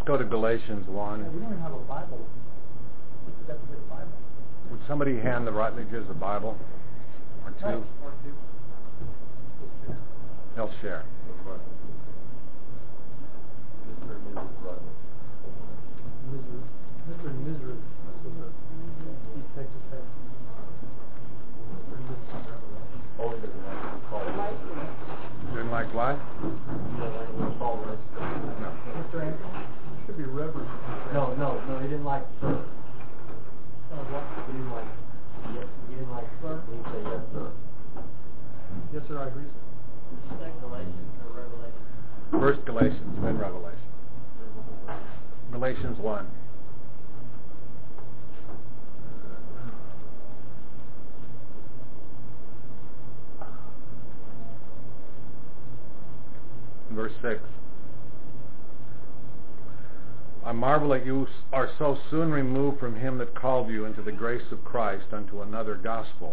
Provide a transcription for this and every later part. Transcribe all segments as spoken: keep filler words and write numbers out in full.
go to Galatians one. Yeah, we don't even have a Bible. We have to get a Bible. Would somebody hand the Rutledges a Bible? Or two? Right. Or two. They'll share. Mister and Missus Rutledge. Mister and Missus That's what the East Texas has. Mister and Missus Oh, he doesn't like to be called Mister. Didn't like what? He doesn't like to be called Mister. No. Mister Anthony? Should be Reverend. No, no, no, he didn't like sir. Oh, what? He didn't like, yes, he didn't like sir. He said yes, sir. Yes, sir, I agree, sir. Is that Galatians or Revelation? First Galatians, then Revelation. Galatians one. Verse six. I marvel at you are so soon removed from him that called you into the grace of Christ unto another gospel,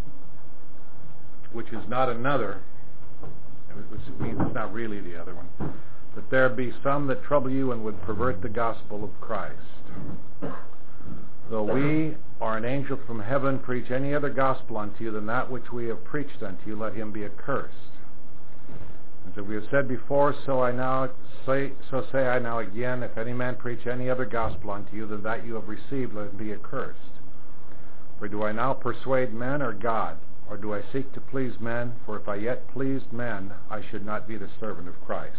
which is not another, which means it's not really the other one, that there be some that trouble you and would pervert the gospel of Christ. Though we or an angel from heaven preach any other gospel unto you than that which we have preached unto you, let him be accursed. As we have said before, so I now say, so say I now again, if any man preach any other gospel unto you than that you have received, let him be accursed. For do I now persuade men or God? Or do I seek to please men? For if I yet pleased men, I should not be the servant of Christ.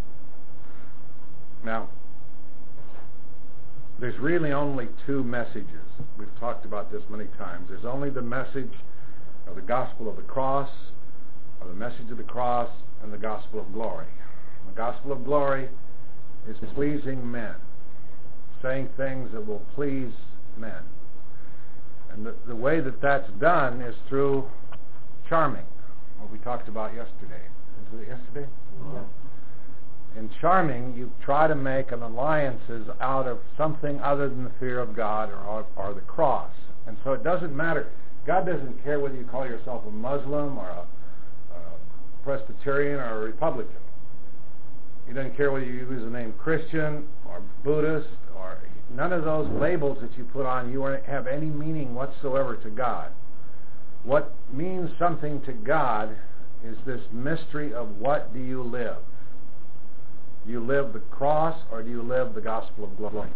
Now, there's really only two messages. We've talked about this many times. There's only the message of the gospel of the cross, or the message of the cross, and the gospel of glory. The gospel of glory is pleasing men, saying things that will please men. And the, the way that that's done is through charming, what we talked about yesterday. Is it yesterday? Yeah. In charming, you try to make an alliances out of something other than the fear of God or, or the cross. And so it doesn't matter. God doesn't care whether you call yourself a Muslim or a, a Presbyterian or a Republican. He doesn't care whether you use the name Christian or Buddhist or none of those labels that you put on you have any meaning whatsoever to God. What means something to God is this mystery of what do you live? Do you live the cross or do you live the gospel of glory?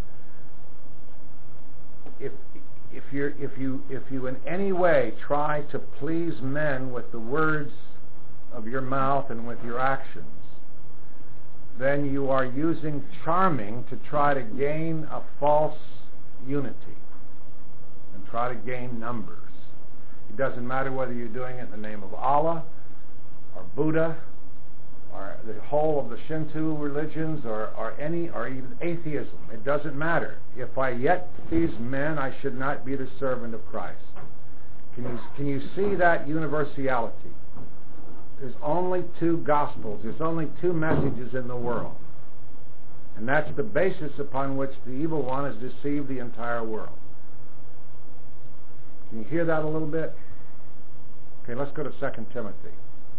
If if you if you if you in any way try to please men with the words of your mouth and with your actions, then you are using charming to try to gain a false unity and try to gain numbers. It doesn't matter whether you're doing it in the name of Allah or Buddha or the whole of the Shinto religions or, or any or even atheism. It doesn't matter. If I yet please men, I should not be the servant of Christ. Can you can you see that universality? There's only two gospels. There's only two messages in the world. And that's the basis upon which the evil one has deceived the entire world. Can you hear that a little bit? Okay, let's go to Second Timothy.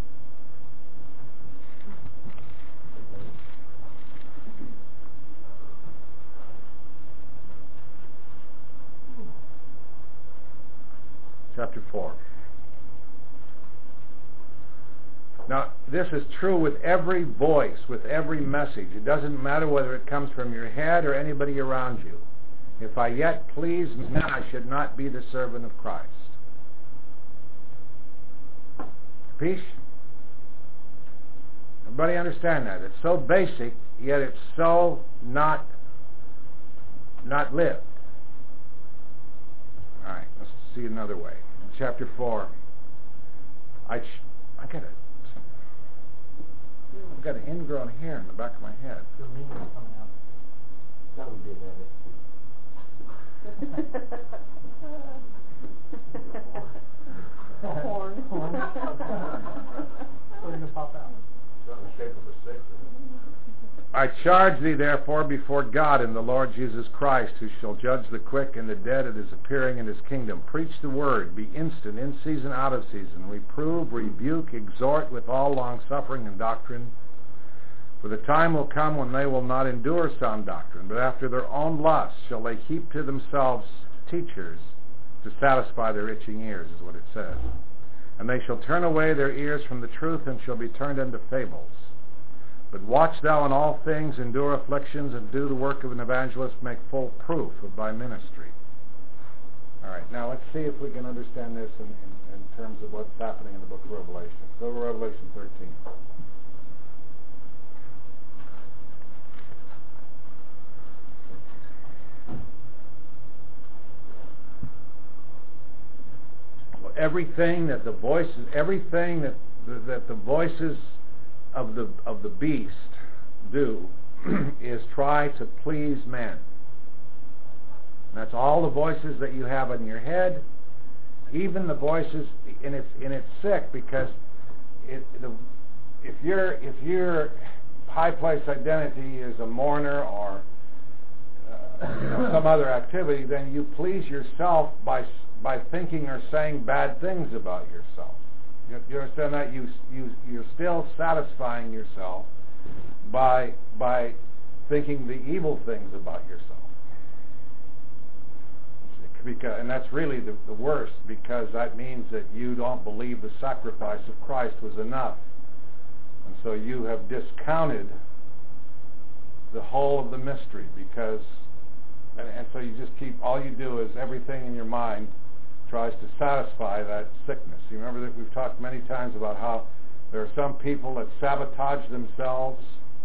Chapter four. Now, this is true with every voice, with every message. It doesn't matter whether it comes from your head or anybody around you. If I yet please men, I should not be the servant of Christ. Peace? Everybody understand that? It's so basic, yet it's so not not lived. All right, let's see another way. In chapter four, I ch- I got a I've got an ingrown hair in the back of my head. Your meaning is coming out. That would be about it. Horn. Horn. Starting to pop out. It's in the shape of a stick. I charge thee therefore before God and the Lord Jesus Christ, who shall judge the quick and the dead at his appearing in his kingdom. Preach the word, be instant, in season, out of season. Reprove, rebuke, exhort with all longsuffering and doctrine. For the time will come when they will not endure sound doctrine, but after their own lusts shall they heap to themselves teachers to satisfy their itching ears, is what it says. And they shall turn away their ears from the truth, and shall be turned into fables. But watch thou in all things, endure afflictions, and do the work of an evangelist, make full proof of thy ministry. All right, now let's see if we can understand this in, in, in terms of what's happening in the book of Revelation. Go to Revelation thirteen. Well, everything that the voices, everything that that the voices of the of the beast do is try to please men. That's all the voices that you have in your head, even the voices, and it's and it's sick because it, the, if your if your high place identity is a mourner or uh, you know, some other activity, then you please yourself by by thinking or saying bad things about yourself. You, you understand that? You you you're still satisfying yourself by by thinking the evil things about yourself. Because, and that's really the, the worst, because that means that you don't believe the sacrifice of Christ was enough. And so you have discounted the whole of the mystery, because, and, and so you just keep, all you do is everything in your mind tries to satisfy that sickness. You remember that we've talked many times about how there are some people that sabotage themselves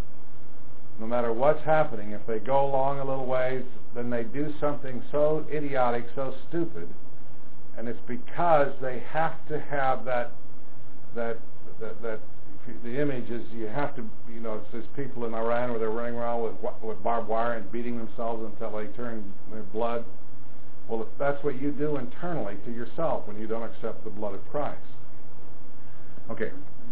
no matter what's happening. If they go along a little ways, then they do something so idiotic, so stupid, and it's because they have to have that that that, that the image is you have to, you know, it's these people in Iran where they're running around with with barbed wire and beating themselves until they turn their blood. Well, if that's what you do internally to yourself when you don't accept the blood of Christ. Okay.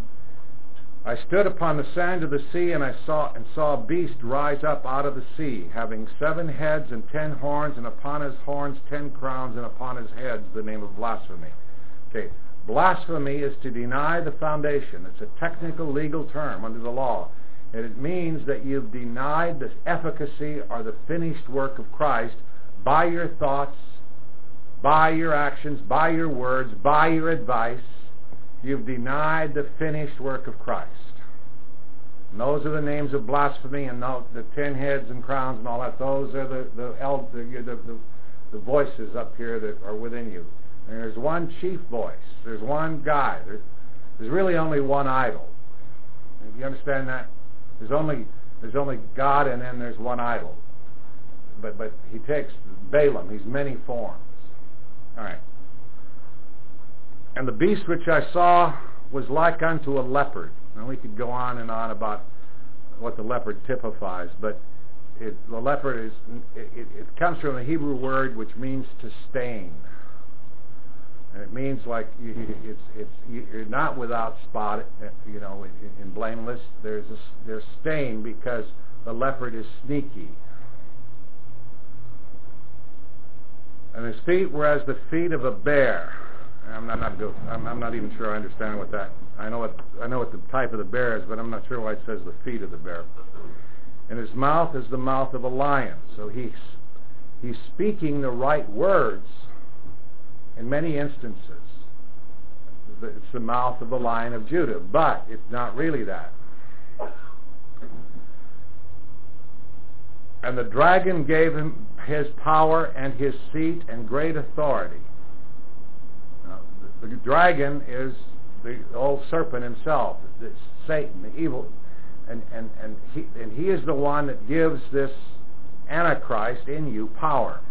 I stood upon the sand of the sea, and I saw and saw a beast rise up out of the sea, having seven heads and ten horns, and upon his horns ten crowns, and upon his heads the name of blasphemy. Okay, blasphemy is to deny the foundation. It's a technical legal term under the law, and it means that you've denied the efficacy or the finished work of Christ by your thoughts, by your actions, by your words, by your advice. You've denied the finished work of Christ. And those are the names of blasphemy, and the, the ten heads and crowns and all that. Those are the the, el, the, the, the the voices up here that are within you. And there's one chief voice. There's one guy. There's, there's really only one idol. You understand that? There's only there's only God, and then there's one idol. But but he takes Balaam. He's many forms. All right. And the beast which I saw was like unto a leopard. Now we could go on and on about what the leopard typifies, but it, the leopard is it, it comes from the Hebrew word which means to stain, and it means like you, it's it's you're not without spot, you know, in, in blameless. There's a, there's stain because the leopard is sneaky, and his feet were as the feet of a bear. I'm not, not go, I'm, I'm not even sure I understand what that. I know what I know what the type of the bear is, but I'm not sure why it says the feet of the bear. And his mouth is the mouth of a lion. So he's he's speaking the right words in many instances. It's the mouth of the Lion of Judah, but it's not really that. And the dragon gave him his power and his seat and great authority. The dragon is the old serpent himself, it's Satan, the evil, and and and he and he is the one that gives this Antichrist in you power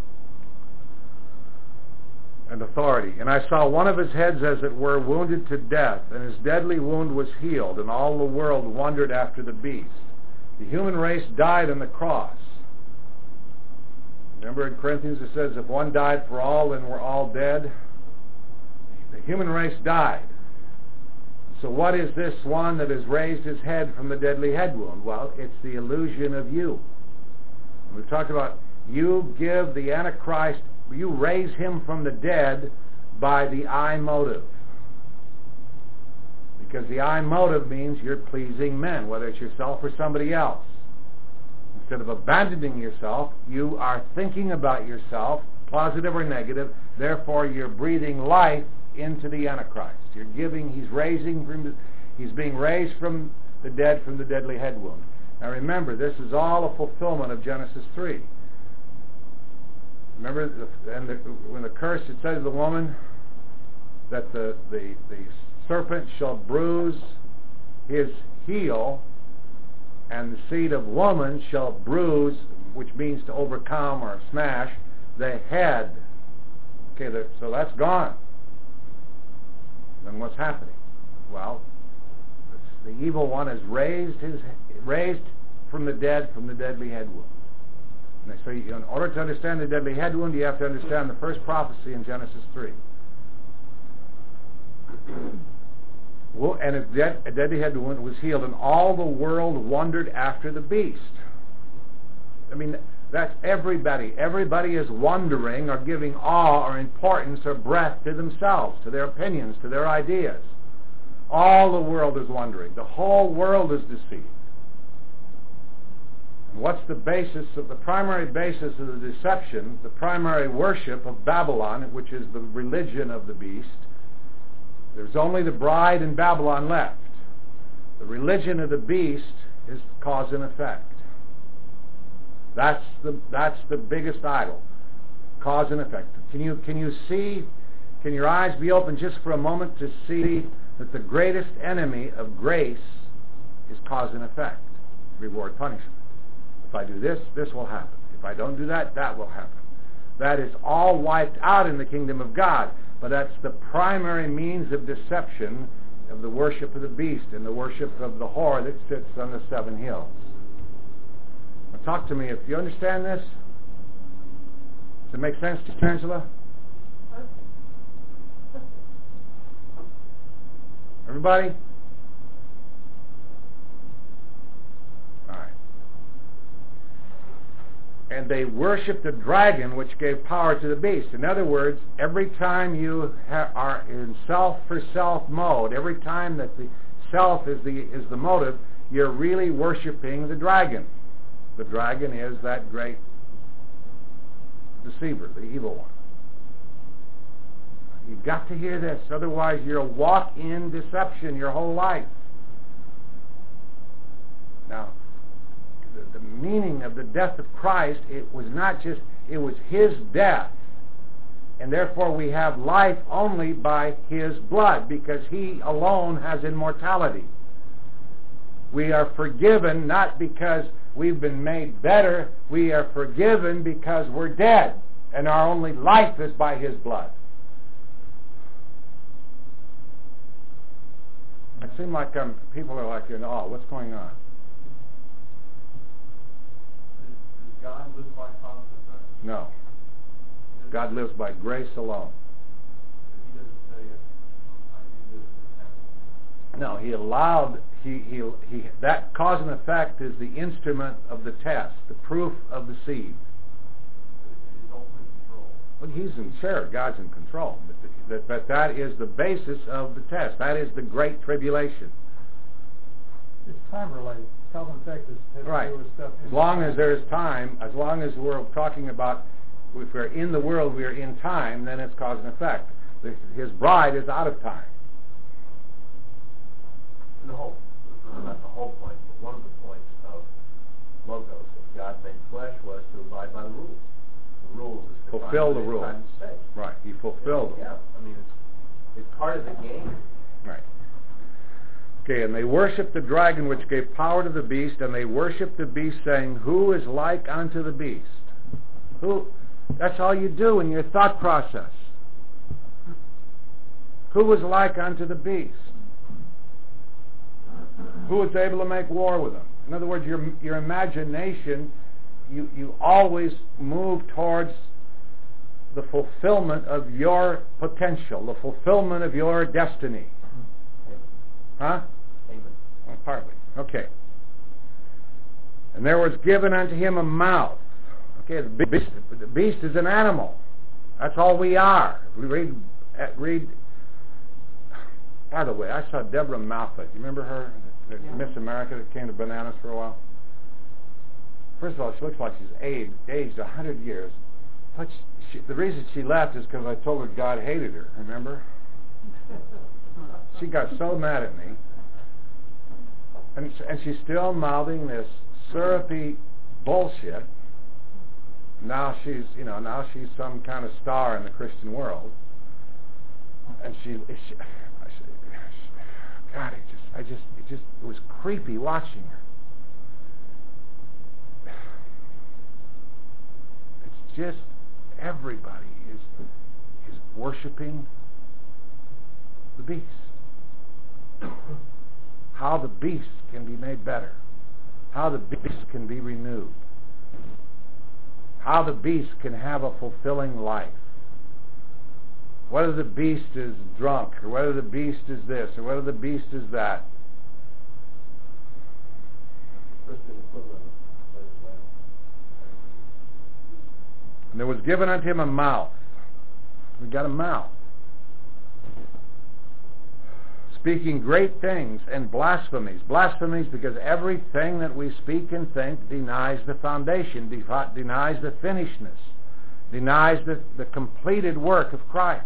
and authority. And I saw one of his heads, as it were, wounded to death, and his deadly wound was healed, and all the world wondered after the beast. The human race died on the cross. Remember in Corinthians it says, if one died for all, then we're all dead. The human race died. So what is this one that has raised his head from the deadly head wound? Well, it's the illusion of you. We've talked about you give the Antichrist, you raise him from the dead by the I motive. Because the I motive means you're pleasing men, whether it's yourself or somebody else. Instead of abandoning yourself, you are thinking about yourself, positive or negative. Therefore, you're breathing life into the Antichrist. You're giving, he's raising from the, he's being raised from the dead from the deadly head wound. Now remember, this is all a fulfillment of Genesis three. Remember, the, and the, when the curse, it said to the woman that the, the, the serpent shall bruise his heel, and the seed of woman shall bruise, which means to overcome or smash, the head. Okay, the, so that's gone. Then what's happening? Well, the evil one has raised his raised from the dead from the deadly head wound. And so, you, in order to understand the deadly head wound, you have to understand the first prophecy in Genesis three. Well, and a, dead, a deadly head wound was healed, and all the world wondered after the beast. I mean, that's everybody. Everybody is wondering or giving awe or importance or breath to themselves, to their opinions, to their ideas. All the world is wondering. The whole world is deceived. And what's the basis of the primary basis of the deception, the primary worship of Babylon, which is the religion of the beast? There's only the bride in Babylon left. The religion of the beast is cause and effect. That's the that's the biggest idol, cause and effect. Can you can you see? Can your eyes be open just for a moment to see that the greatest enemy of grace is cause and effect, reward, punishment. If I do this, this will happen. If I don't do that, that will happen. That is all wiped out in the kingdom of God. But that's the primary means of deception of the worship of the beast and the worship of the whore that sits on the seven hills. Now talk to me. If you understand this, does it make sense to you, Angela? Everybody? All right. And they worship the dragon, which gave power to the beast. In other words, every time you ha- are in self-for-self mode, every time that the self is the is the motive, you're really worshiping the dragon. The dragon is that great deceiver, the evil one. You've got to hear this, otherwise you'll walk in deception your whole life. Now, the, the meaning of the death of Christ, it was not just, it was His death. And therefore we have life only by His blood, because He alone has immortality. We are forgiven not because we've been made better. We are forgiven because we're dead, and our only life is by His blood. It seems like um, people are like in awe. What's going on? Does God live by cause and effect? No. God lives by grace alone. He doesn't say, I do this and it happens. No, He allowed, he, he, he, that cause and effect is the instrument of the test, the proof of the seed. His ultimate control. Well, He's in charge. God's in control. But, that, but that is the basis of the test. That is the great tribulation. It's time related. Cause and effect is has Right. to do with stuff. As long as there is time, as long as we're talking about, if we're in the world, we're in time, then it's cause and effect. His bride is out of time. The whole, not the whole point, but one of the points of Logos, of God made flesh, was to abide by the rules. The rules is to Fulfill the find rules. time to say. Right. He fulfilled them. Yeah, I mean, it's, it's part of the game. Right. Okay, and they worshiped the dragon which gave power to the beast, and they worshiped the beast, saying, Who is like unto the beast? Who? That's all you do in your thought process. Who was like unto the beast? Who was able to make war with him? In other words, your your imagination, you, you always move towards the fulfillment of your potential, the fulfillment of your destiny. Huh? Amen. Oh, partly. Okay. And there was given unto him a mouth. Okay, the beast, the beast is an animal. That's all we are. We read, read By the way, I saw Deborah Moffat. You remember her? The, the Yeah. Miss America that came to Bananas for a while? First of all, she looks like she's aged, aged one hundred years. But she, she, the reason she left is because I told her God hated her, remember? She got so mad at me. And, and she's still mouthing this syrupy bullshit. Now she's, you know, now she's some kind of star in the Christian world. And she, she I said, God, it just, I just, it just, it was creepy watching her. It's just everybody is is worshiping the beast. How the beast can be made better. How the beast can be renewed. How the beast can have a fulfilling life. Whether the beast is drunk, or whether the beast is this, or whether the beast is that. Christian equivalent of legislation. And there was given unto him a mouth. We got a mouth. Speaking great things and blasphemies. Blasphemies because everything that we speak and think denies the foundation, defi- denies the finishedness, denies the, the completed work of Christ.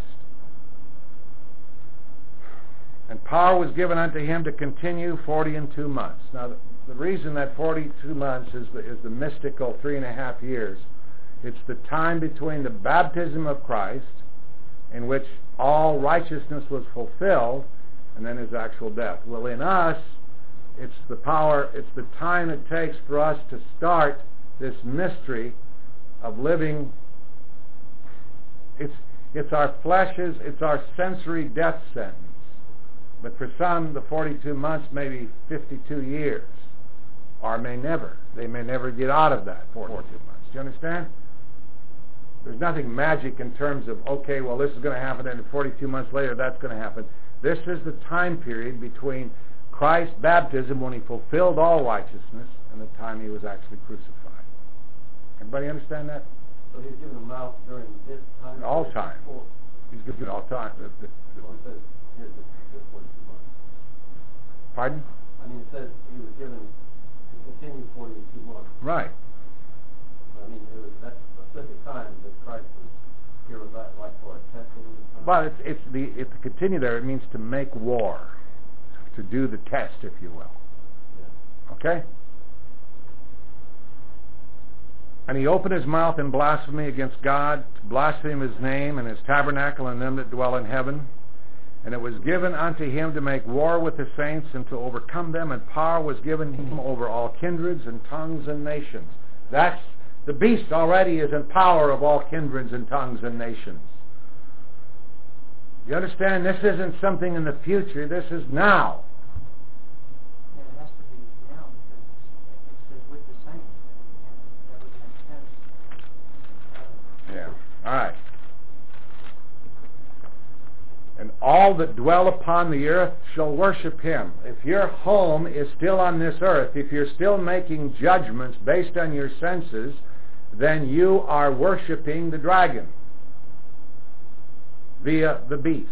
And power was given unto him to continue forty and two months. Now, the, the reason that forty-two months is the, is the mystical three and a half years, it's the time between the baptism of Christ, in which all righteousness was fulfilled, and then his actual death. Well, in us, it's the power, it's the time it takes for us to start this mystery of living. It's it's our flesh's, it's our sensory death sentence. But for some, the forty-two months may be fifty-two years, or may never. They may never get out of that forty-two months. Do you understand? There's nothing magic in terms of, okay, well, this is going to happen, and forty-two months later, that's going to happen. This is the time period between Christ's baptism, when he fulfilled all righteousness, and the time he was actually crucified. Everybody understand that? So he's given a mouth during this time? All time. Before. He's given all time. The, the, the, Well, it says here this, this forty-two months. pardon? I mean, it says he was given to continue forty-two months. Right. I mean, it was that specific time that Christ was here, was that like for a testing? But it's, it's the it, to continue there, it means to make war, to do the test, if you will. Yeah. Okay? And he opened his mouth in blasphemy against God, to blaspheme his name and his tabernacle and them that dwell in heaven. And it was given unto him to make war with the saints and to overcome them, and power was given him over all kindreds and tongues and nations. That's, the beast already is in power of all kindreds and tongues and nations. You understand? This isn't something in the future. This is now. Yeah, it has to be now because it says with the saints, and, and that would make sense. Uh, Yeah. All right. And all that dwell upon the earth shall worship him. If your home is still on this earth, if you're still making judgments based on your senses, then you are worshiping the dragon via the beast.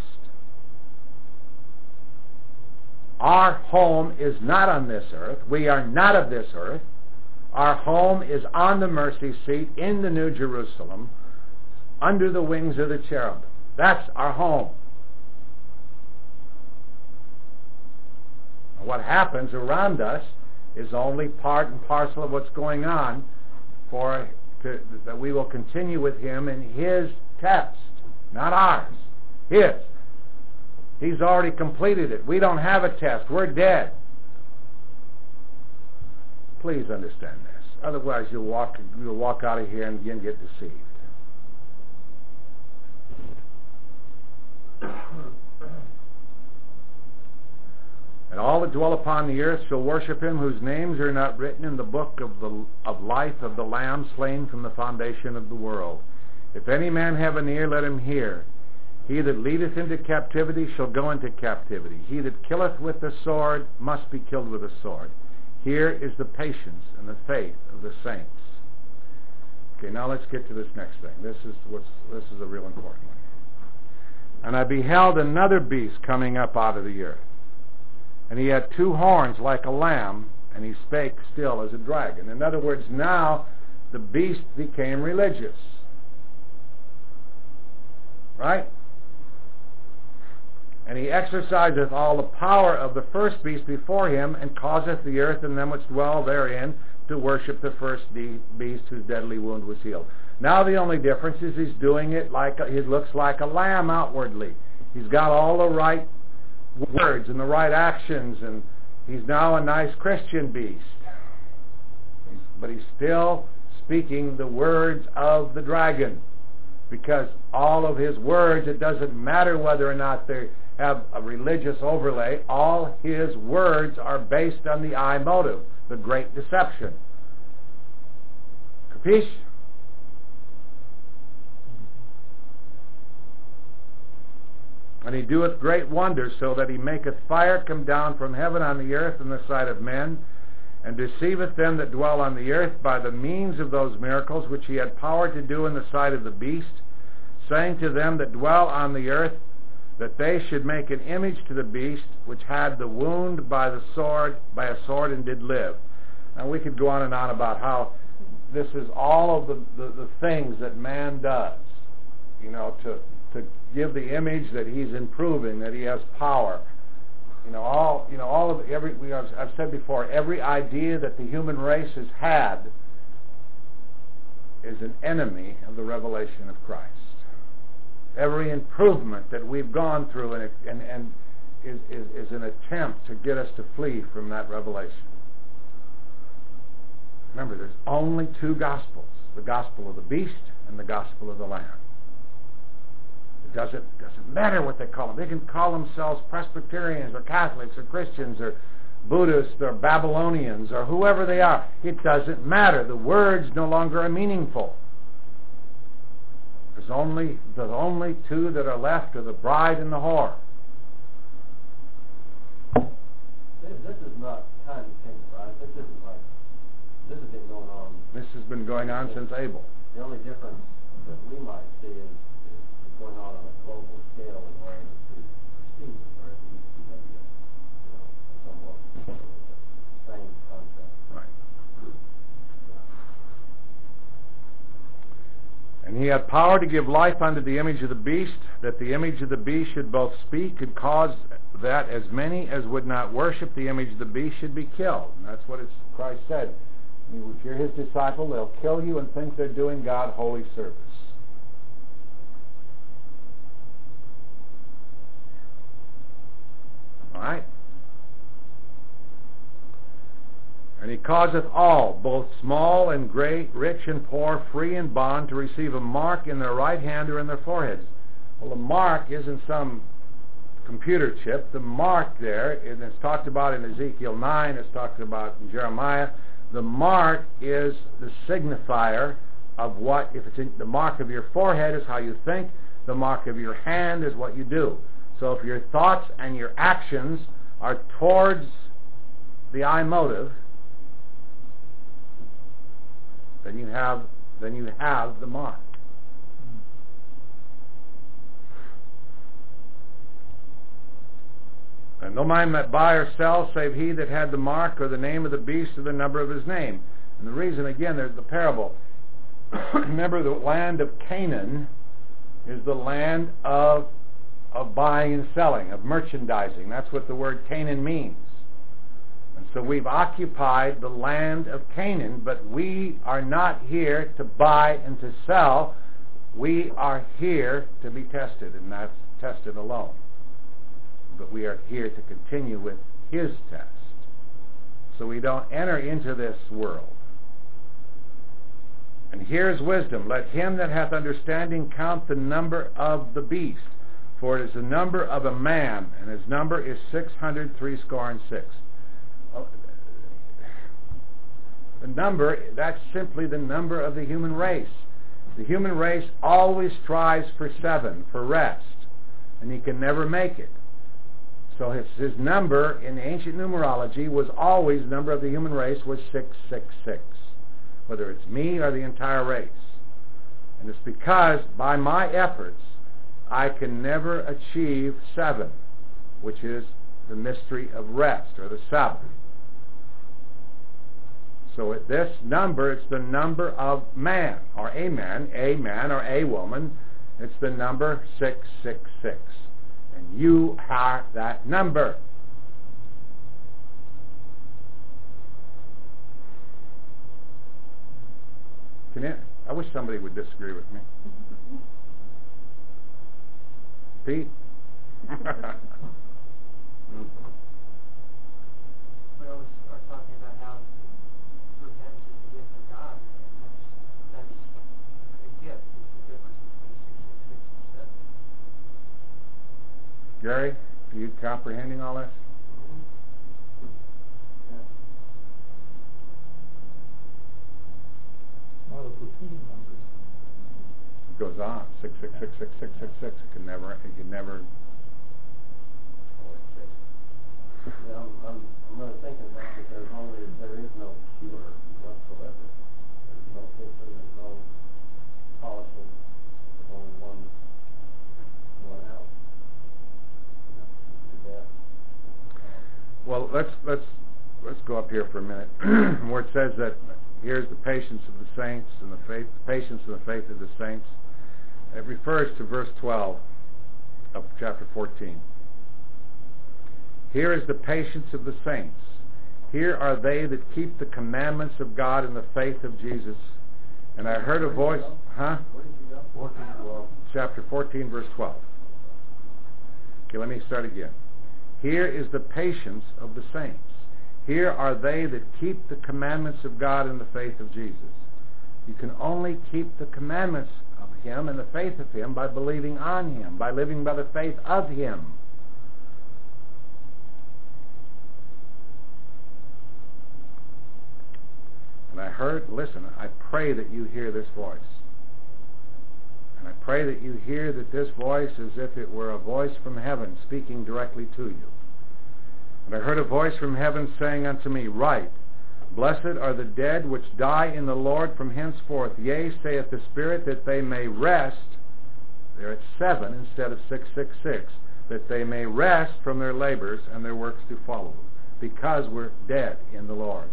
Our home is not on this earth. We are not of this earth. Our home is on the mercy seat in the New Jerusalem, under the wings of the cherubim. That's our home. What happens around us is only part and parcel of what's going on for to, that we will continue with him in his test, not ours, his. He's already completed it. We don't have a test. We're dead. Please understand this. Otherwise, you'll walk you'll walk out of here and again get deceived. And all that dwell upon the earth shall worship him, whose names are not written in the book of the of life of the Lamb slain from the foundation of the world. If any man have an ear, let him hear. He that leadeth into captivity shall go into captivity. He that killeth with the sword must be killed with a sword. Here is the patience and the faith of the saints. Okay, now let's get to this next thing. This is what's this is a real important one. And I beheld another beast coming up out of the earth. And he had two horns like a lamb, and he spake still as a dragon. In other words, now the beast became religious. Right? And he exerciseth all the power of the first beast before him, and causeth the earth and them which dwell therein to worship the first de- beast whose deadly wound was healed. Now the only difference is he's doing it like a, he looks like a lamb outwardly. He's got all the right words and the right actions, and he's now a nice Christian beast. He's, but he's still speaking the words of the dragon, because all of his words, it doesn't matter whether or not they have a religious overlay, all his words are based on the I motive, the great deception. Capiche? And he doeth great wonders, so that he maketh fire come down from heaven on the earth in the sight of men, and deceiveth them that dwell on the earth by the means of those miracles which he had power to do in the sight of the beast, saying to them that dwell on the earth that they should make an image to the beast which had the wound by the sword, by a sword, and did live. And we could go on and on about how this is all of the, the, the things that man does, you know, to to give the image that he's improving, that he has power. You know, all you know, all of every. We have, I've said before, every idea that the human race has had is an enemy of the revelation of Christ. Every improvement that we've gone through and and, and is, is is an attempt to get us to flee from that revelation. Remember, there's only two gospels: the gospel of the beast and the gospel of the Lamb. It doesn't doesn't matter what they call them. They can call themselves Presbyterians or Catholics or Christians or Buddhists or Babylonians or whoever they are. It doesn't matter. The words no longer are meaningful. There's only the only two that are left are the bride and the whore. This, this is not kind of thing, right? This isn't like this has been going on. This has been going on since Abel. The only difference that we might see is, is going on on a global scale in order to perceive it, or at least to maybe a, you know, somewhat same concept. Right. Yeah. And he had power to give life unto the image of the beast, that the image of the beast should both speak and cause that as many as would not worship the image of the beast should be killed. And that's what it's, Christ said. If you're his disciple, they'll kill you and think they're doing God holy service. All right? And he causeth all, both small and great, rich and poor, free and bond, to receive a mark in their right hand or in their foreheads. Well, the mark isn't some computer chip. The mark there, and it's talked about in Ezekiel nine, it's talked about in Jeremiah. The mark is the signifier of what, if it's in, the mark of your forehead is how you think, the mark of your hand is what you do. So if your thoughts and your actions are towards the I motive, then you have then you have the mark. And no man that buy or sell, save he that had the mark or the name of the beast or the number of his name. And the reason, again, there's the parable. Remember, the land of Canaan is the land of of buying and selling, of merchandising. That's what the word Canaan means. And so we've occupied the land of Canaan, but we are not here to buy and to sell. We are here to be tested, and that's tested alone. But we are here to continue with his test. So we don't enter into this world. And here's wisdom. Let him that hath understanding count the number of the beast, for it is the number of a man, and his number is six hundred threescore and six. The number, that's simply the number of the human race. The human race always strives for seven, for rest, and he can never make it. So his, his number in ancient numerology was always, the number of the human race was six six six, whether it's me or the entire race. And it's because by my efforts I can never achieve seven, which is the mystery of rest, or the Sabbath. So at this number, it's the number of man, or a man, a man or a woman. It's the number six six six. And you are that number. Can you, I wish somebody would disagree with me. Pete? We always are talking about how repentance is the gift of God, and that's, that's a gift, is the difference between six six six and seven. Gary, are you comprehending all this? One of those repeating numbers. It goes on. Six six six six six six six. It can never. It can never. Yeah, I'm, I'm, I'm really thinking about it. There's only, there is no cure whatsoever. There's no fixing, there's no polishing. There's only one, one out. You know, do that. Well, let's let's let's go up here for a minute, where it says that here's the patience of the saints and the faith, patience and the faith of the saints. It refers to verse twelve of chapter fourteen. Here is the patience of the saints. Here are they that keep the commandments of God in the faith of Jesus. And I heard a voice, huh? Where did you go? fourteen, well, chapter fourteen, verse twelve. Okay, let me start again. Here is the patience of the saints. Here are they that keep the commandments of God in the faith of Jesus. You can only keep the commandments of Him and the faith of Him by believing on Him, by living by the faith of Him. And I heard, listen, I pray that you hear this voice. And I pray that you hear that this voice as if it were a voice from heaven speaking directly to you. And I heard a voice from heaven saying unto me, Write, Blessed are the dead which die in the Lord from henceforth. Yea, saith the Spirit, that they may rest. They're at seven instead of six six six. That they may rest from their labors and their works do follow them. Because we're dead in the Lord.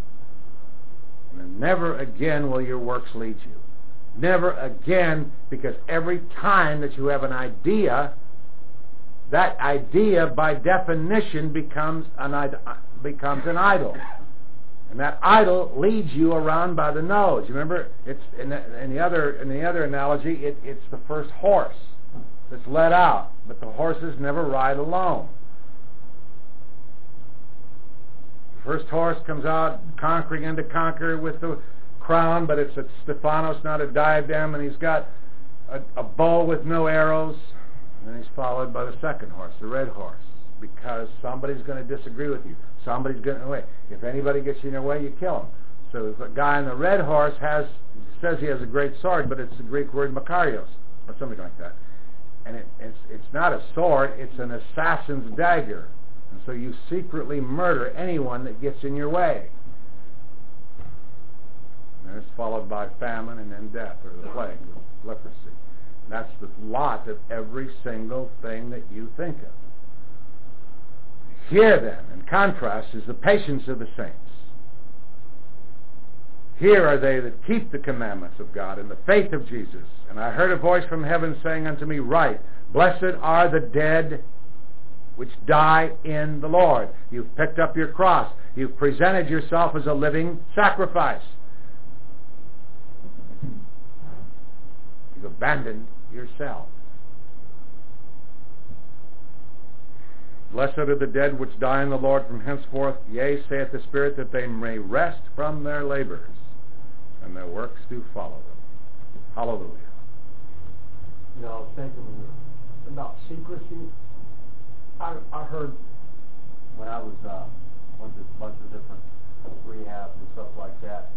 And never again will your works lead you. Never again, because every time that you have an idea, that idea by definition becomes an, becomes an idol. And that idol leads you around by the nose. You remember, it's in the, in the other in the other analogy, it, it's the first horse that's let out, but the horses never ride alone. The first horse comes out conquering and to conquer with the crown, but it's a Stephanos, not a diadem, and he's got a, a bow with no arrows, and then he's followed by the second horse, the red horse, because somebody's going to disagree with you. Somebody's getting in the way. If anybody gets you in your way, you kill him. So the guy on the red horse has says he has a great sword, but it's the Greek word makarios, or something like that. And it, it's it's not a sword, it's an assassin's dagger. And so you secretly murder anyone that gets in your way. And it's followed by famine and then death, or the plague, leprosy. And that's the lot of every single thing that you think of. Here then, in contrast, is the patience of the saints. Here are they that keep the commandments of God in the faith of Jesus. And I heard a voice from heaven saying unto me, Write, Blessed are the dead which die in the Lord. You've picked up your cross. You've presented yourself as a living sacrifice. You've abandoned yourself. Blessed are the dead which die in the Lord from henceforth. Yea, saith the Spirit, that they may rest from their labors, and their works do follow them. Hallelujah. You know, I was thinking about secrecy. I, I heard when I was uh, went to a bunch of different rehabs and stuff like that.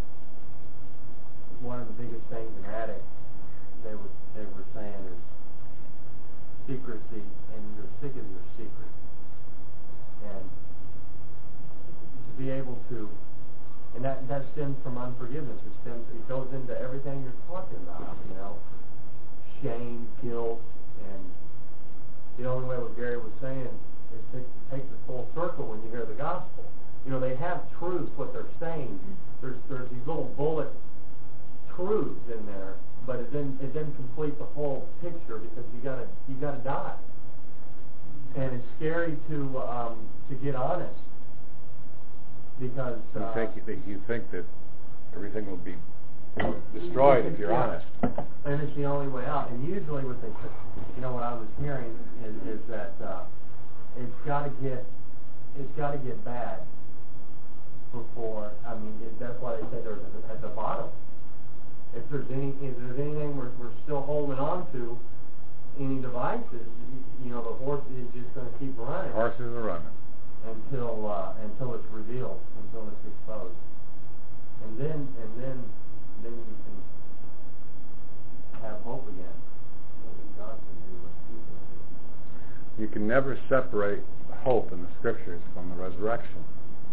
One of the biggest things in addicts they were they were saying is secrecy, and you're sick of your secret. And to be able to, and that that stems from unforgiveness. It stems, it goes into everything you're talking about. You know, shame, guilt, And the only way, what Gary was saying, is to take the full circle when you hear the gospel. You know, they have truth, what they're saying. There's there's these little bullet truths in there, but it didn't it didn't complete the whole picture, because you gotta you gotta die. And it's scary to um, to get honest, because You uh, think that you think that everything will be destroyed if you're Yeah. honest. And it's the only way out. And usually, what they, you know, what I was hearing is, is that uh, it's got to get, it's got to get bad before. I mean, it, that's why they say there's a, at the bottom. If there's any, if there's anything we're we're still holding on to, any devices, you, you know, the horse is just going to keep running Horses are running. until uh, until it's revealed, until it's exposed, and then and then then you can have hope again. God can do what He can do. You can never separate hope in the Scriptures from the resurrection.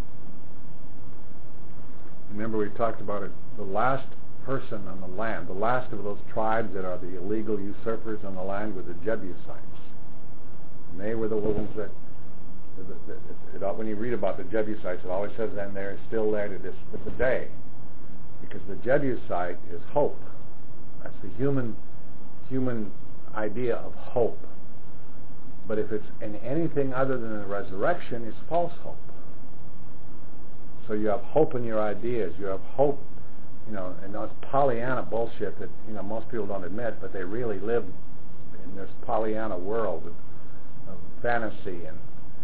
Remember, we talked about it. The last person on the land, the last of those tribes that are the illegal usurpers on the land, were the Jebusites, and they were the ones that. It, it, it, when you read about the Jebusites, it always says then they're still there to this to day, because the Jebusite is hope. That's the human human idea of hope. But if it's in anything other than the resurrection, it's false hope. So you have hope in your ideas. You have hope, you know, and it's Pollyanna bullshit that, you know, most people don't admit, but they really live in this Pollyanna world of, of fantasy. And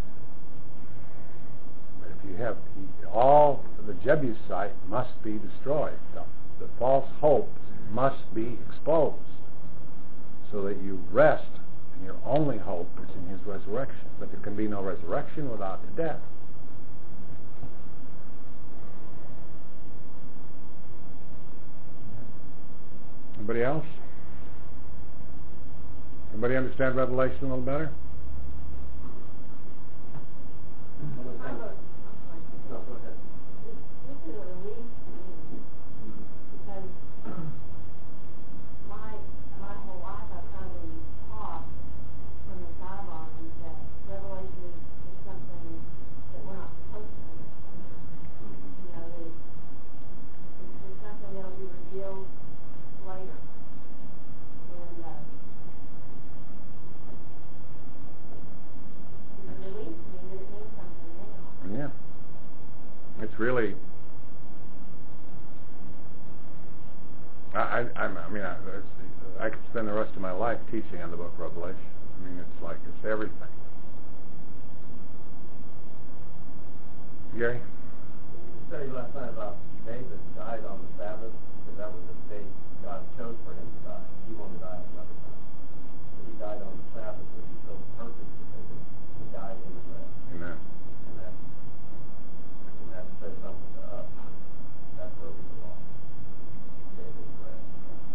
but if you have all the Jebusite must be destroyed. The, the false hopes must be exposed, so that you rest, and your only hope is in His resurrection. But there can be no resurrection without the death. Anybody else? Anybody understand Revelation a little better? No, go ahead. This is a relief to me, because my my whole life I've kind of been taught from the sidelines that Revelation is, is something that we're not supposed to understand. You know, that it's, it's just something that'll be revealed later. And uh, it's a relief to me that it means something now. Yeah. It's really, I, I, I'm- I mean, I, it's, I could spend the rest of my life teaching on the book of Revelation. I mean, it's like, it's everything. Gary? You studied last night about David died on the Sabbath, because that was the day God chose for him to die. He wanted to die on another time. But he died on the Sabbath, which is so perfect, because he died in the rest. Amen. And that, and that says something to us. That's where we belong. David's rest.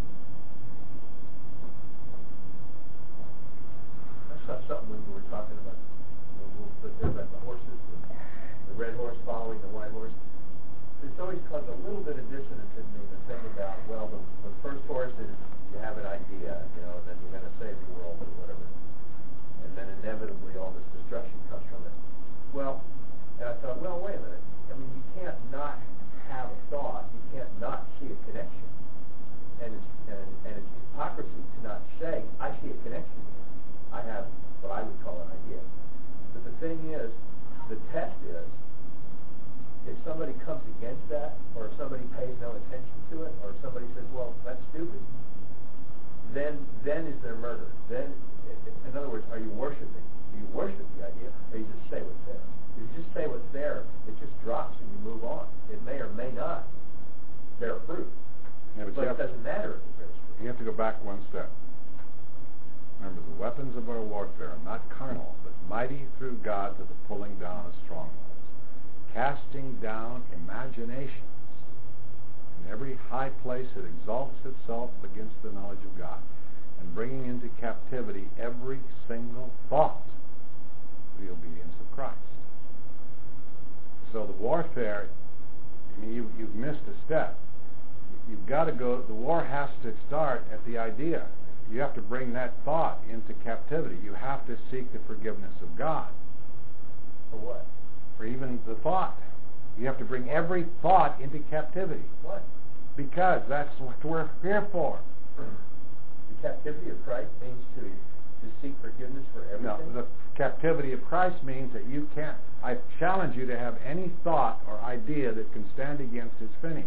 I saw something when we were talking about, when we put there about the horses, the, the red horse following the white horse. It's always caused a little bit of dissonance in me, the thing about, well, the, the first horse is you have an idea, you know, and then you're going to save the world or whatever. And then inevitably all this destruction comes from it. Well, and I thought, well, wait a minute. I mean, you can't not have a thought. You can't not see a connection. And it's, and, and it's hypocrisy to not say, I see a connection here. I have what I would call an idea. But the thing is, the test is, if somebody comes against that, or if somebody pays no attention to it, or if somebody says, well, that's stupid, then then is there murder? Then, in other words, are you worshiping? Do you worship the idea, or you just say what's there? If you just say what's there, it just drops and you move on. It may or may not bear fruit. Yeah, but but you it have, doesn't matter if it bears fruit. you have to go back one step. Remember, the weapons of our warfare are not carnal, but mighty through God to the pulling down of strongholds, casting down imaginations and every high place that exalts itself against the knowledge of God, and bringing into captivity every single thought to the obedience of Christ. So the warfare, I mean, you, you've missed a step. You've got to go, the war has to start at the idea. you have to bring that thought into captivity. You have to seek the forgiveness of God. For what? For even the thought. You have to bring every thought into captivity. What? Because that's what we're here for. The captivity of Christ means to to seek forgiveness for everything? No, the captivity of Christ means that you can't, I challenge you to have any thought or idea that can stand against His finished.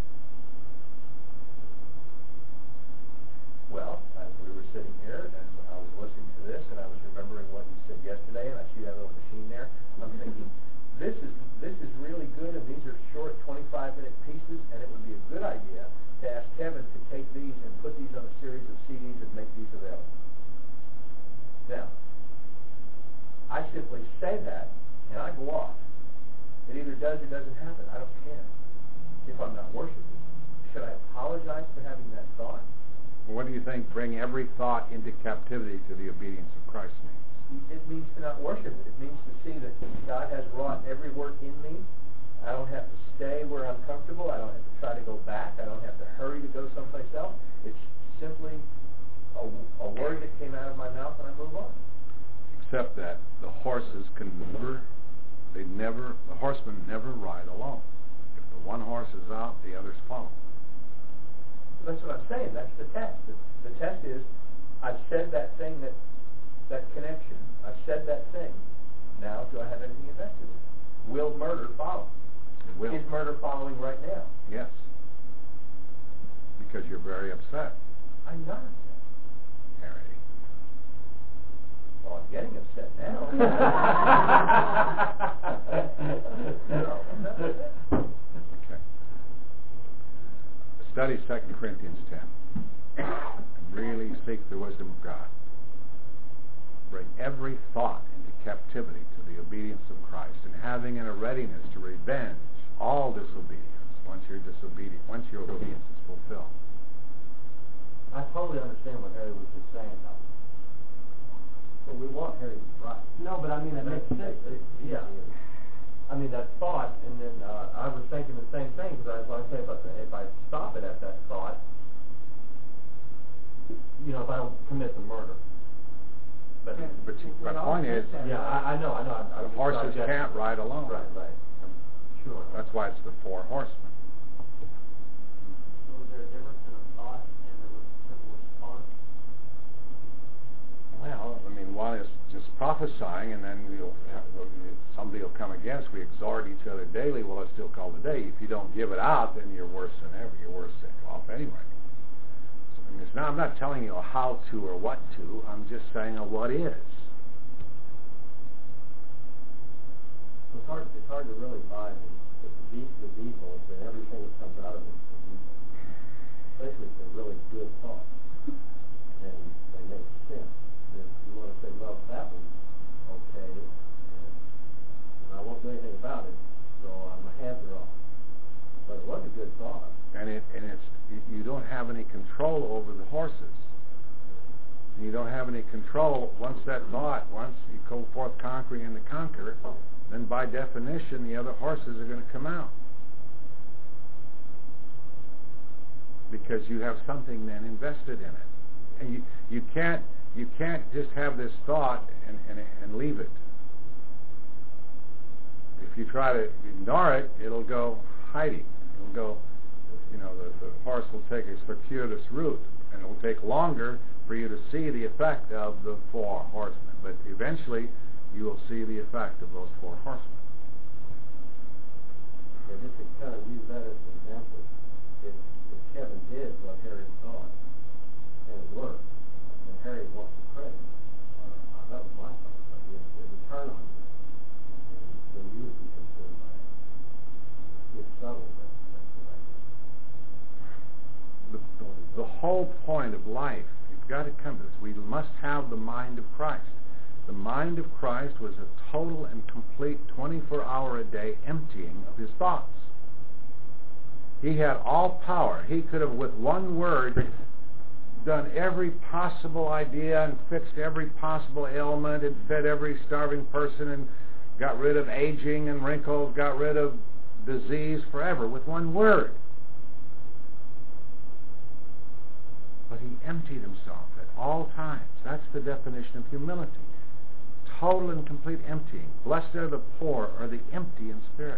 Well, as we were sitting here and I was listening to this and I was remembering what you said yesterday, and I see that little machine there, I'm thinking, this is this is really good, and these are short twenty-five minute pieces, and it would be a good idea to ask Kevin to take these and put these on a series of C Ds and make these available. Now, I simply say that, and I go off. It either does or doesn't happen. I don't care if I'm not worshiping. Should I apologize for having that thought? Well, what do you think bring every thought into captivity to the obedience of Christ means? It means to not worship it. It means to see that God has wrought every work in me. I don't have to stay where I'm comfortable. I don't have to try to go back. I don't have to hurry to go someplace else. It's simply a, a word that came out of my mouth and I move on. Except that the horses can never, they never, the horsemen never ride alone. If the one horse is out, the others follow. That's what I'm saying. That's the test. The, the test is, I've said that thing, that that connection. I've said that thing. Now, do I have anything invested in it? Will murder follow? It will. Is murder following right now? Yes. Because you're very upset, I'm not upset. Harry. Well, I'm getting upset now. No, I'm not upset. Okay. Study Second Corinthians ten. And really seek the wisdom of God. Bring every thought into captivity to the obedience of Christ, and having in a readiness to revenge all disobedience once your disobedience, once your obedience is fulfilled. I totally understand what Harry was just saying, though. Well, we want Harry to be right. No, but I mean, it makes sense. It, yeah. I mean, that thought, and then uh, I was thinking the same thing, because I was like, say, if I, if I stop it at that thought, you know, if I don't commit the murder. But, But you, my point is, yeah, I, I know, I know. I, I the horses I can't ride alone. Right, right. I'm sure. That's why it's the four horsemen. So is there a difference in a thought and a simple response? Well, I mean, one is just prophesying, and then we'll have, somebody will come against. We exhort each other daily. Well, it's still called a day. If you don't give it out, then you're worse than ever. You're worse off anyway. So, I mean, it's not, I'm not telling you a how to or what to. I'm just saying a what is. It's hard, it's hard to really buy the, the beast of evil if everything that comes out of it is evil. Especially if they're really good thoughts. And they make sense. If you want to say, well, that was okay, and, and I won't do anything about it, so uh, my hands are off. But it was a good thought. And it and it's you don't have any control over the horses. You don't have any control once that thought, once you go forth conquering and to conquer, then by definition the other horses are going to come out. Because you have something then invested in it. And you, you can't you can't just have this thought and, and, and leave it. If you try to ignore it, it'll go hiding. It'll go, you know, the, the horse will take a circuitous route, and it will take longer for you to see the effect of the four horsemen. But eventually, you will see the effect of those four horsemen. Yeah, just to kind of use that as an example, if, if Kevin did what Harry thought, and it worked, then Harry wants the credit. Uh, that was my thought. But it, it would turn on you, and then you would be consumed by it. It's subtle, but that's the right The, the, the whole point of life, you've got to come to this. We must have the mind of Christ. The mind of Christ was a total and complete twenty-four hour a day emptying of his thoughts. He had all power. He could have, with one word, done every possible idea and fixed every possible ailment and fed every starving person and got rid of aging and wrinkles, got rid of disease forever with one word. But he emptied himself at all times. That's the definition of humility. Total and complete emptying. Blessed are the poor or the empty in spirit.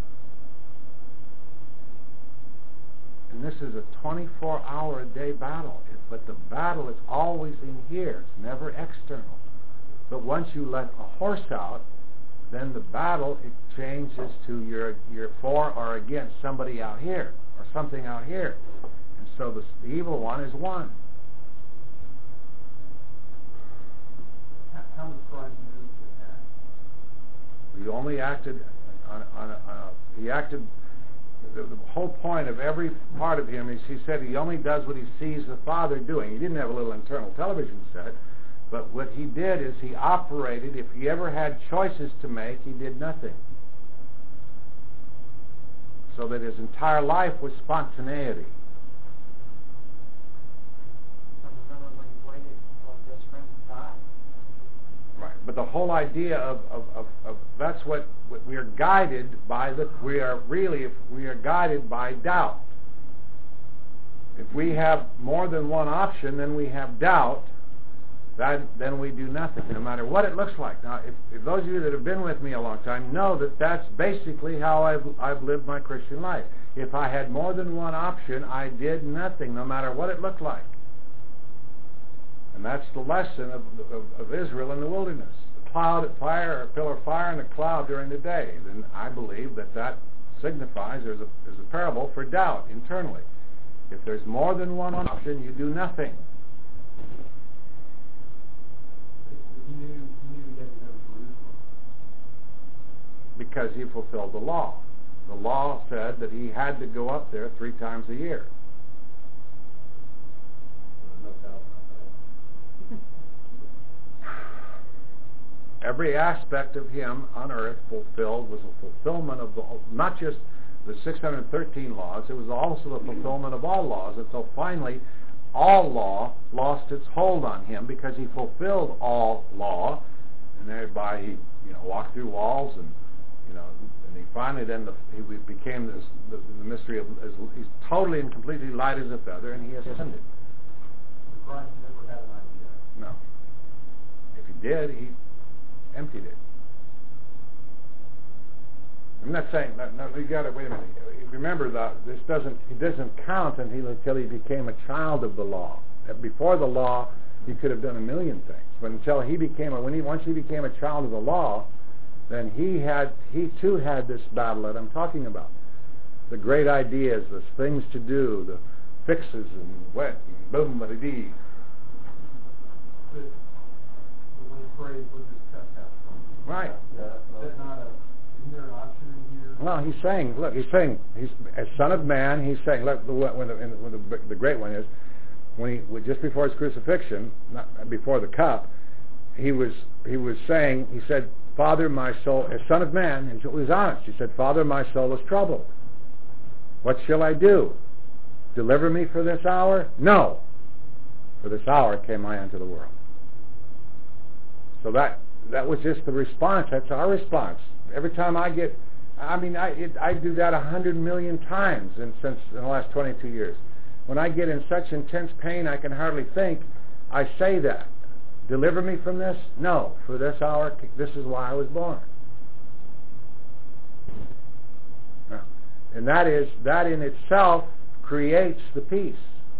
And this is a twenty-four hour a day battle. But the battle is always in here. It's never external. But once you let a horse out, then the battle, it changes to you're, you're for or against somebody out here or something out here. And so the, the evil one is won. How, how was Christ moved to act? He only acted on, on, a, on a, he acted, the, the whole point of every part of him is he said he only does what he sees the Father doing. He didn't have a little internal television set. But what he did is he operated, if he ever had choices to make, he did nothing. So that his entire life was spontaneity. I remember when he waited until his friend died. Right. But the whole idea of, of, of, of that's what, what we are guided by, the, we are really, if we are guided by doubt. If we have more than one option, then we have doubt. That, then we do nothing, no matter what it looks like. Now, if, if those of you that have been with me a long time know that that's basically how I've, I've lived my Christian life. If I had more than one option, I did nothing, no matter what it looked like. And that's the lesson of, of, of Israel in the wilderness. A cloud of fire, a pillar of fire, and a cloud during the day. Then I believe that that signifies, there's a, there's a parable for doubt internally. If there's more than one option, you do nothing. He knew, he knew he had to go to Jerusalem. Because he fulfilled the law. The law said that he had to go up there three times a year. No doubt about that. Every aspect of him on earth fulfilled was a fulfillment of the, not just the six hundred thirteen laws, it was also the fulfillment of all laws, until finally all law lost its hold on him because he fulfilled all law, and thereby he, you know, walked through walls, and you know, and he finally then the, he became this the, the mystery of as, he's totally and completely light as a feather, and he has ascended. Christ never had an idea. No, if he did, he emptied it. I'm not saying no, no you got to wait a minute. Remember that this doesn't he doesn't count until until he became a child of the law. Before the law, he could have done a million things, but until he became a when he once he became a child of the law, then he had he too had this battle that I'm talking about. The great ideas, the things to do, the fixes and what, and boom, but dee. But when he prayed, what does cut out from? Right. Yeah, Is that not a, isn't there an option in here? Well, he's saying, look, he's saying, he's as Son of Man. He's saying, look, the, when, the, when the, the great one is, when he when just before his crucifixion, not before the cup, he was he was saying, he said, Father, my soul, as Son of Man, he was honest. He said, Father, my soul is troubled. What shall I do? Deliver me for this hour? No, for this hour came I unto the world. So that that was just the response. That's our response. Every time I get, I mean, I it, I do that a hundred million times in, since in the last twenty-two years. When I get in such intense pain I can hardly think, I say that. Deliver me from this? No, for this hour, this is why I was born. And that is, that in itself creates the peace.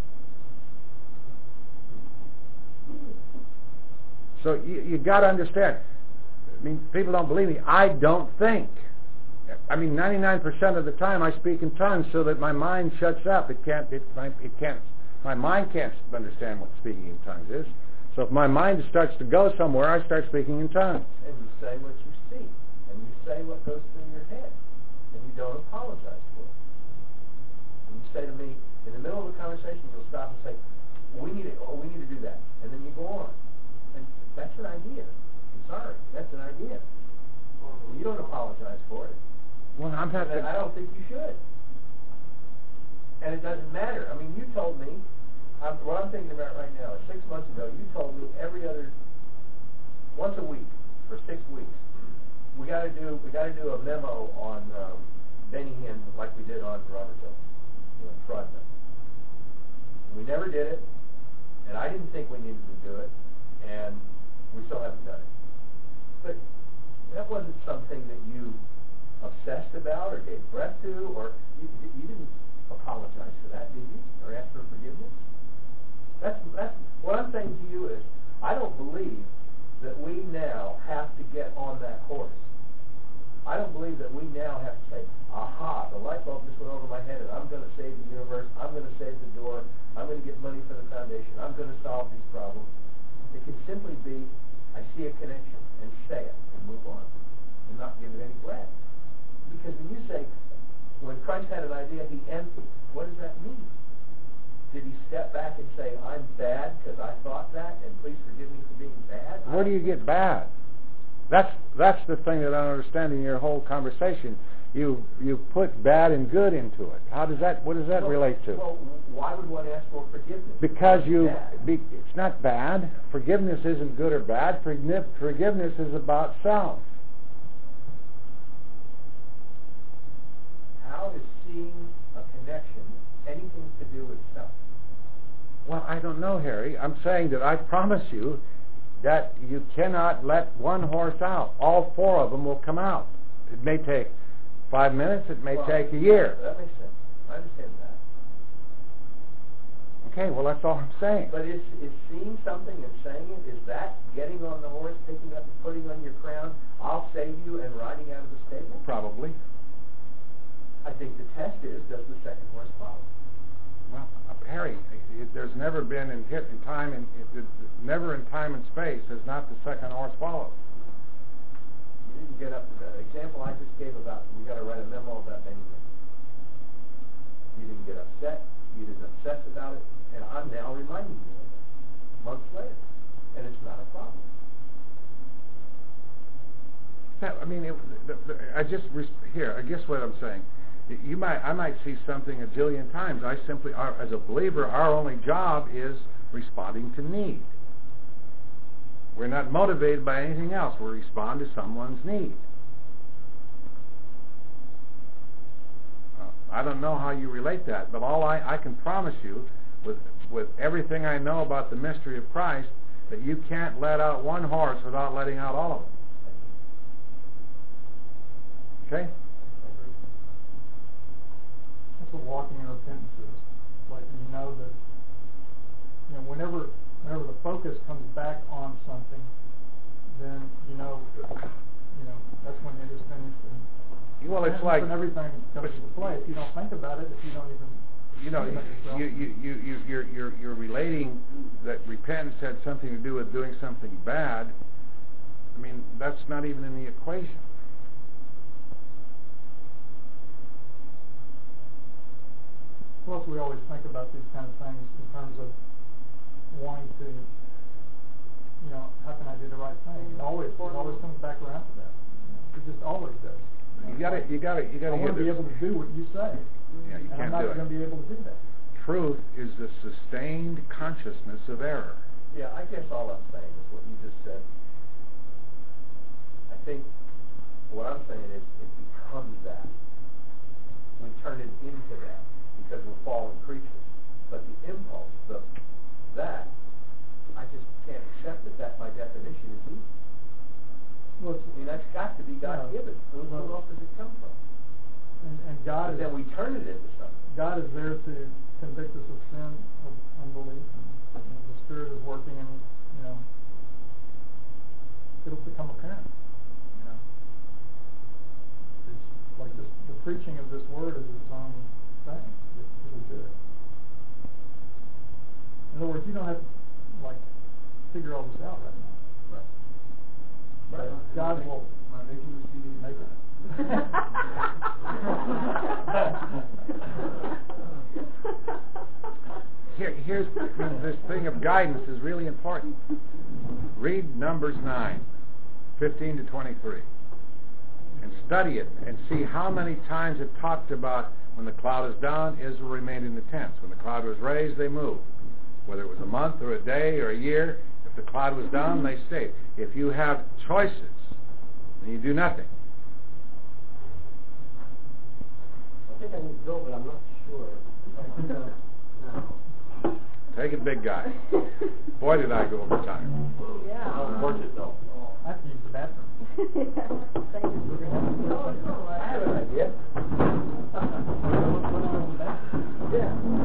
So you, you got to understand. I mean, people don't believe me. I don't think. I mean, ninety-nine percent of the time I speak in tongues so that my mind shuts up. It can't. It, it can't. My mind can't understand what speaking in tongues is. So if my mind starts to go somewhere, I start speaking in tongues. And you say what you see, and you say what goes through your head, and you don't apologize for it. And you say to me, in the middle of a conversation, you'll stop and say, well, "We need to, oh, we need to do that," and then you go on. And that's an idea. I'm sorry, that's an idea. And you don't apologize for it. Well, I'm not. And I don't think you should. And it doesn't matter. I mean, you told me. I'm, what I'm thinking about right now is six months ago, you told me every other, once a week for six weeks, we got to do we got to do a memo on um, Benny Hinn like we did on Robertsville, you know, Trodman. We never did it, And I didn't think we needed to do it, and we still haven't done it. But that wasn't something that you obsessed about or gave breath to, or you, you didn't apologize for that, did you? Or ask for forgiveness? That's, that's what I'm saying to you is, I don't believe that we now have to get on that horse. I don't believe that we now have to say, aha, the light bulb just went over my head and I'm going to save the universe, I'm going to save the door, I'm going to get money for the foundation, I'm going to solve these problems. It can simply be, I see a connection and say it and move on and not give it any breath. Because when you say, when Christ had an idea, he emptied, what does that mean? Did he step back and say, I'm bad because I thought that, and please forgive me for being bad? Where do you get bad? That's that's the thing that I don't understand in your whole conversation. You you put bad and good into it. How does that? What does that well, relate to? Well, why would one ask for forgiveness? Because you, Bad. be, it's not bad. Forgiveness isn't good or bad. Forgive, forgiveness is about self. How is seeing a connection anything to do with self? Well, I don't know, Harry. I'm saying that I promise you that you cannot let one horse out. All four of them will come out. It may take five minutes. It may well, take a year. That makes sense. I understand that. Okay, well, that's all I'm saying. But is, is seeing something and saying it, is that getting on the horse, picking up and putting on your crown, I'll save you, and riding out of the stable? Probably. I think the test is, does the second horse follow? Well, uh, Harry, it, there's never been in hit in time and it, it, never in time and space has not the second horse followed. You didn't get up to the example I just gave about we got to write a memo about anything. You didn't get upset. You didn't obsess about it, and I'm now reminding you of it months later, and it's not a problem. That, I mean, it, the, the, I just here. I guess what I'm saying. You might, I might see something a jillion times. I simply, our, as a believer, our only job is responding to need. We're not motivated by anything else. We respond to someone's need. Uh, I don't know how you relate that, but all I, I can promise you, with with everything I know about the mystery of Christ, that you can't let out one horse without letting out all of them. Okay? That's what walking in repentance is. Like, you know that, you know, whenever whenever the focus comes back on something, then you know, you know, that's when it is finished. And well, it's like and everything comes into play. If you don't think about it, if you don't even, you know, you you you you you're you're you're relating that repentance had something to do with doing something bad. I mean, that's not even in the equation. Plus, we always think about these kind of things in terms of wanting to, you know, how can I do the right thing? It always, it always comes back around to that. It just always does. You got to, you got to, you got to. I want to be able to do what you say. Yeah, you and can't I'm not do it. going to be able to do that. Truth is the sustained consciousness of error. Yeah, I guess all I'm saying is what you just said. I think what I'm saying is it becomes that. We turn it into that. Because we're fallen creatures. But the impulse, the that, I just can't accept that that by definition is evil. Well, I mean, that's got to be God-given. Who well, else does it come from? And, and God But is, then we turn it into something. God is there to convict us of sin, of unbelief. And, you know, the Spirit is working, and you know, it'll become apparent. You know, it's like this, the preaching of this word is its own thing. It'll do it. In other words, you don't have to like figure all this out right now. Right. But God will make it. Here, here's this thing of guidance is really important. Read Numbers nine, fifteen to twenty-three, and study it and see how many times it talked about when the cloud is down, Israel remained in the tents. When the cloud was raised, they moved. Whether it was a month or a day or a year, if the cloud was down, they stayed. If you have choices, then you do nothing. I think I need to go, but I'm not sure. I don't know. Make it big, guy. Boy, did I go over time. Yeah. How worth it though? I have to use the bathroom. Thank you. I have an idea. Let's go to the bathroom. Yeah.